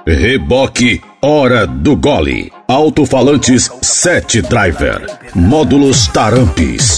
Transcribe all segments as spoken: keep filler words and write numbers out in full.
Reboque Hora do Gole. Alto-falantes sete Driver. Módulos Tarampes.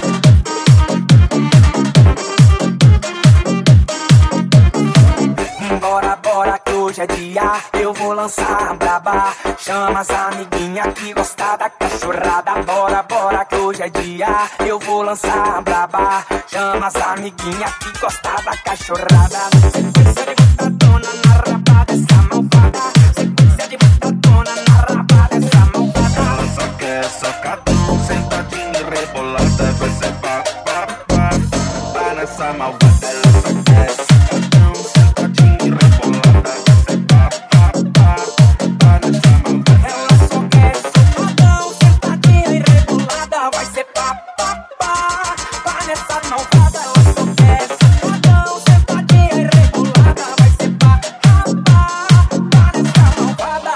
Bora, bora que hoje é dia, eu vou lançar a braba. Chama as amiguinhas que gostam da cachorrada. Bora, bora que hoje é dia, eu vou lançar a braba. Chama as amiguinhas que gostam da cachorrada. Sequência de botadona na raba dessa malvada. Sequência de botadona na raba dessa malvada. Ela só quer socadão, sentadinho e rebolada. Vai ser pá, pá, pá, pá nessa malvada. Ela só quer socadão, sentadinho e rebolada. Vai ser pá, pá, pá, pá nessa malvada. Ela só quer socadão, sentadinha e rebolada. Vai ser pá, pá, pá, pá nessa malvada. Ela só quer socadão, sentadinha e rebolada. Vai ser pá, pá, pá, pá nessa malvada.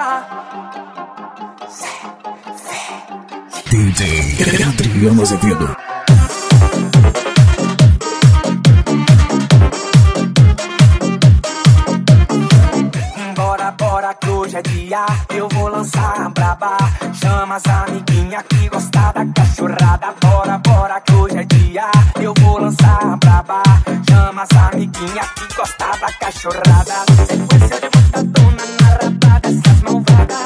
D J Adriano Azevedo. Bora, bora que hoje é dia, eu vou lançar a braba. Chama as amiguinhas que gostam da cachorrada. Bora, bora que hoje é dia, eu vou lançar a braba. Chama as amiguinhas que gostam da cachorrada. Sequência de botadona na raba dessas malvadas.